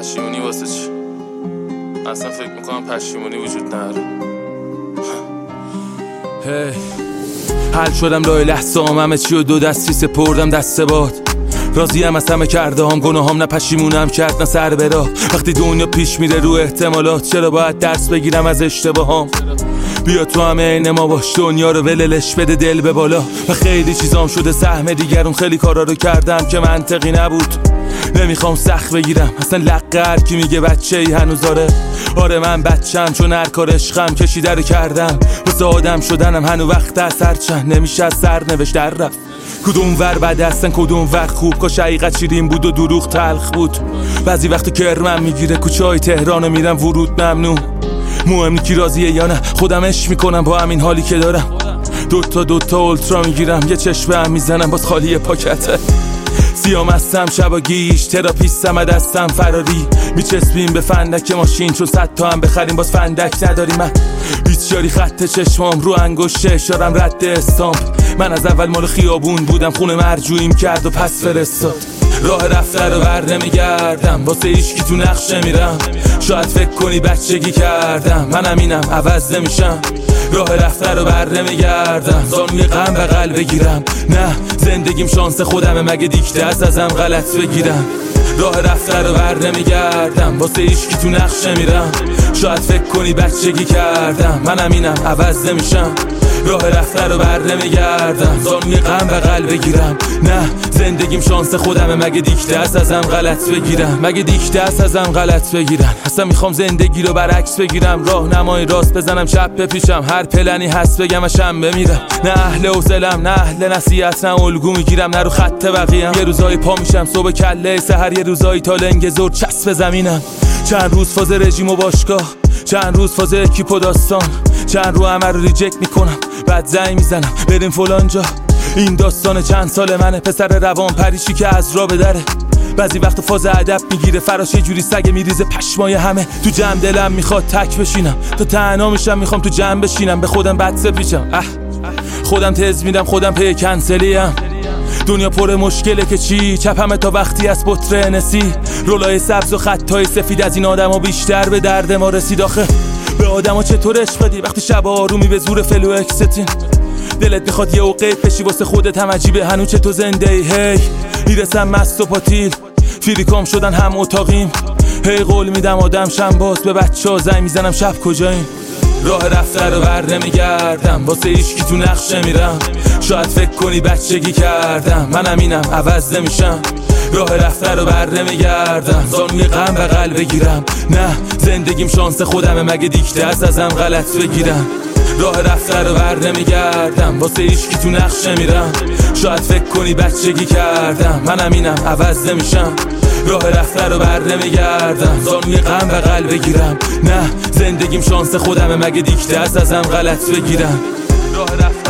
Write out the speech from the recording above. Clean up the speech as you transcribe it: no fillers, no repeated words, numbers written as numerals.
پشیمونی واسه چی؟ اصلا فکر میکنم پشیمونی وجود نداره. حل شدم لای لحظه همه چی و دو دستی سپردم دست باد. راضیم از همه کرده هم گناهام، نه پشیمونم کرد نه سر برا. وقتی دنیا پیش میره رو احتمالات، چرا باید درس بگیرم از اشتباهام؟ بیا تو همه عین ما باش، دنیا رو وللش بده دل به بالا. و خیلی چیزام شده سهم دیگرون، خیلی کارا رو کردم که منطقی نبود. نمیخوام سخت بگیرم اصلا لقه هر کی میگه بچه ای هنوز آره من بچم، چون هر کار عشقم کشیده رو کردم. واسه آدم شدنم هنو وقت اثر چند، نمیشه از سرنوشت در رفت. کدوم ور بده هستن کدوم ور خوب، کاش حقیقت شیرین بود و دروغ تلخ بود. بعضی وقت کرمم میگیره کوچه های تهران میرم ورود ممنوع. مهم نی کی راضیه یا نه، خودم عشق میکنم با همین حالی که دارم. دوتا اولترا میگیرم، یه چشم هم میزنم باز خالی پاکته. سیام هستم شبا گیش، تراپیستم دستم فراری. میچسبیم به فندک ماشین، چون 100 تا هم بخریم باز فندک نداری. من بیچاری خط چشمام رو انگشت اشارم رد استامپ. من از اول مال خیابون بودم، خونه مرجوعیم کرد و پس فرستاد. راه رفته رو بر نمیگردم، واسه هیچکی تو نقشه میرم. شاید فکر کنی بچگی کردم، منم اینم عوض نمیشم. راه رفته رو بر نمیگردم، زانوی غم بغل بگیرم. نه زندگیم شانس خودمه، مگه دیکته ازم غلط بگیرم. راه رفته رو بر نمیگردم، واسه هیچکی تو نقشه میرم. شاید فکر کنی بچگی کردم، منم اینم عوض نمیشم. راه رفته رو بر نمیگردم، زانوی غم بغل بگیرم. نه زندگیم شانس خودمه، مگه دیکته ازم غلط بگیرم. مگه دیکته ازم غلط بگیرم. اصلا میخوام زندگی رو برعکس بگیرم، راه نمای راست بزنم چپ بپیشم. هر پلنی هست بگم اشم بمیرم. نه اهل حوصله‌ام، نه اهل نصیحت، نه الگو میگیرم نه رو خط بقیه‌ام. یه روزایی پا میشم صبح کله سحر، یه روزایی تا لنگ زور چسب زمینم. چند روز فاز رژیم و باشگاه، چند روز فاز اکیپ و داستان، چند رو همه رو ریجکت میکنم بعد زنگ میزنم بریم فلان جا. این داستان چند سال منه، پسر روان پریشی که از راه بدره. بعضی وقت فاز ادب میگیره فراش، یه جوری سگ میریزه پشمای همه. تو جمع دلم میخواد تک بشینم، تا تنها میشم میخوام تو جمع بشینم. به خودم بد سپیچم، خودم تز میدم خودم پی کنسلیم. دنیا پر مشکله که چی، چپمه تا وقتی از بطر نسی. رولای سبز و خطای سفید از این آدما بیشتر به درد ما رسید. آخه به آدما چطور عشق بدی وقتی شب آرومی به زور فلو اکستین. دلت میخواد یه اوقه پشی واسه خودت هم عجیبه هنو چه تو زنده ای. هی میرسم مست و پاتیل، فریکام شدن هم اتاقیم. هی قول میدم آدم شم باز، به بچه ها زنگ میزنم شب کجاییم. راه رفته رو بر نمیگردم، واسه هیچکی تو نقشه میرم. شاید فکر کنی بچگی کردم، منم اینم عوض نمیشم. راه رفته رو بر نمیگردم، زانوی غم بغل بگیرم. نه زندگیم شانس خودمه، مگه دیکته ازم غلط بگیرم. راه رفته رو بر نمیگردم، واسه هیچکی تو نقشه میرم. شاید فکر کنی بچگی کردم، منم اینم عوض نمیشم. راه رفته رو بر نمیگردم، زانوی غم بغل بگیرم. نه زندگیم شانس خودمه، مگه دیکته ازم غلط بگیرم. راه رفته